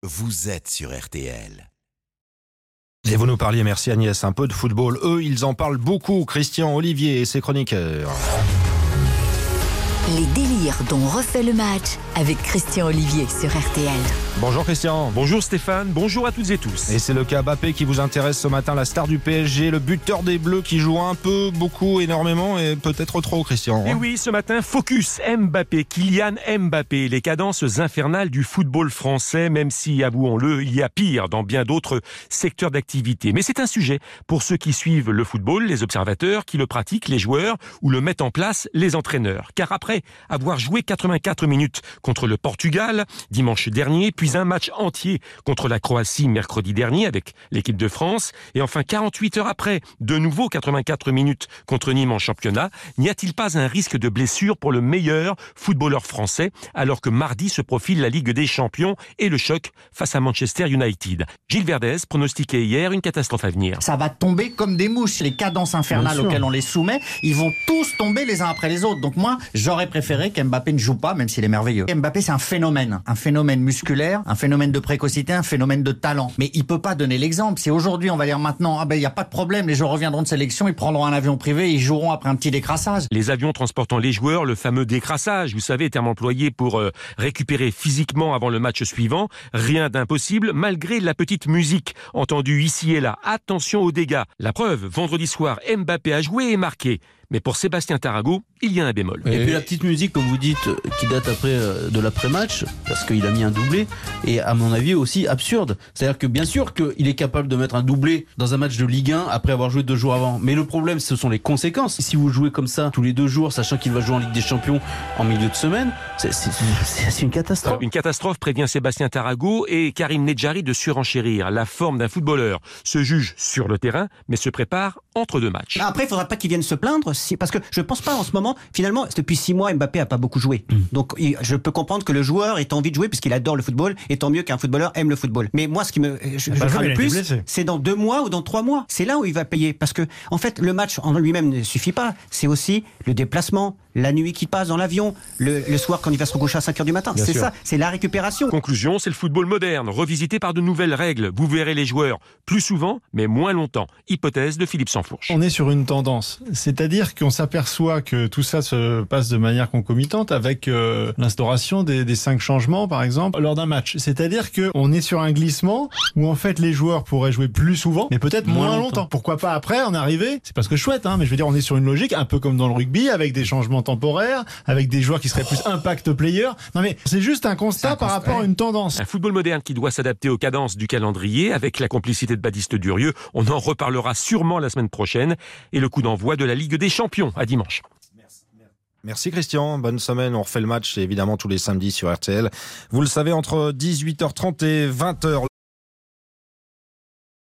vous êtes sur RTL. Et vous nous parliez, merci Agnès, un peu de football. Eux, ils en parlent beaucoup, Christian Olivier et ses chroniqueurs. Les délires dont refait le match avec Christian Olivier sur RTL. Bonjour Christian. Bonjour Stéphane, bonjour à toutes et tous. Et c'est le cas Mbappé qui vous intéresse ce matin, la star du PSG, le buteur des Bleus qui joue un peu, beaucoup, énormément et peut-être trop, Christian. Et oui, ce matin, focus Mbappé, Kylian Mbappé, les cadences infernales du football français, même si, avouons-le, il y a pire dans bien d'autres secteurs d'activité. Mais c'est un sujet pour ceux qui suivent le football, les observateurs, qui le pratiquent, les joueurs ou le mettent en place, les entraîneurs. Car après avoir joué 84 minutes contre le Portugal dimanche dernier, puis un match entier contre la Croatie mercredi dernier avec l'équipe de France, et enfin 48 heures après, de nouveau 84 minutes contre Nîmes en championnat, n'y a-t-il pas un risque de blessure pour le meilleur footballeur français, alors que mardi se profile la Ligue des Champions et le choc face à Manchester United? Gilles Verdez pronostiquait hier une catastrophe à venir. Ça va tomber comme des mouches. Les cadences infernales auxquelles on les soumet, ils vont tous tomber les uns après les autres. Donc moi, j'aurais préféré qu'Mbappé ne joue pas, même s'il est merveilleux. Mbappé, c'est un phénomène musculaire, un phénomène de précocité, un phénomène de talent. Mais il peut pas donner l'exemple. Si aujourd'hui on va dire maintenant, il y a pas de problème, les joueurs reviendront de sélection, ils prendront un avion privé, ils joueront après un petit décrassage. Les avions transportant les joueurs, le fameux décrassage, vous savez, terme employé pour récupérer physiquement avant le match suivant, rien d'impossible malgré la petite musique entendue ici et là. Attention aux dégâts. La preuve, vendredi soir, Mbappé a joué et marqué. Mais pour Sébastien Tarago, il y a un bémol. Et puis la petite musique, comme vous dites, qui date après de l'après-match, parce qu'il a mis un doublé, et à mon avis aussi absurde. C'est-à-dire que bien sûr qu'il est capable de mettre un doublé dans un match de Ligue 1 après avoir joué 2 jours avant. Mais le problème, ce sont les conséquences. Si vous jouez comme ça tous les 2 jours, sachant qu'il va jouer en Ligue des Champions en milieu de semaine, c'est une catastrophe. Une catastrophe, prévient Sébastien Tarago, et Karim Nedjari de surenchérir. La forme d'un footballeur se juge sur le terrain, mais se prépare entre 2 matchs. Après, il faudra pas qu'il vienne se plaindre, parce que je pense pas en ce moment, finalement, depuis 6 mois, Mbappé a pas beaucoup joué. Donc, je peux comprendre que le joueur ait envie de jouer puisqu'il adore le football, et tant mieux qu'un footballeur aime le football. Mais moi, ce qui je crains le plus, c'est dans 2 mois ou dans 3 mois. C'est là où il va payer. Parce que, en fait, le match en lui-même ne suffit pas. C'est aussi le déplacement, la nuit qu'il passe dans l'avion, le soir quand il va se recoucher à 5h du matin. Bien sûr. Ça, c'est la récupération. Conclusion, c'est le football moderne, revisité par de nouvelles règles. Vous verrez les joueurs plus souvent, mais moins longtemps. Hypothèse de Philippe Sansfourche. On est sur une tendance. C'est-à-dire qu'on s'aperçoit que tout ça se passe de manière concomitante avec l'instauration des 5 changements, par exemple, lors d'un match. C'est-à-dire qu'on est sur un glissement où, en fait, les joueurs pourraient jouer plus souvent, mais peut-être moins longtemps. Pourquoi pas après en arriver? C'est pas ce que je souhaite, mais je veux dire, on est sur une logique un peu comme dans le rugby, avec des changements temporaires, avec des joueurs qui seraient plus impact players. Non mais c'est juste un constat par rapport à une tendance. Un football moderne qui doit s'adapter aux cadences du calendrier, avec la complicité de Baptiste Durieux. On en reparlera sûrement la semaine prochaine. Et le coup d'envoi de la Ligue des Champions à dimanche. Merci Christian, bonne semaine. On refait le match évidemment tous les samedis sur RTL. Vous le savez, entre 18h30 et 20h.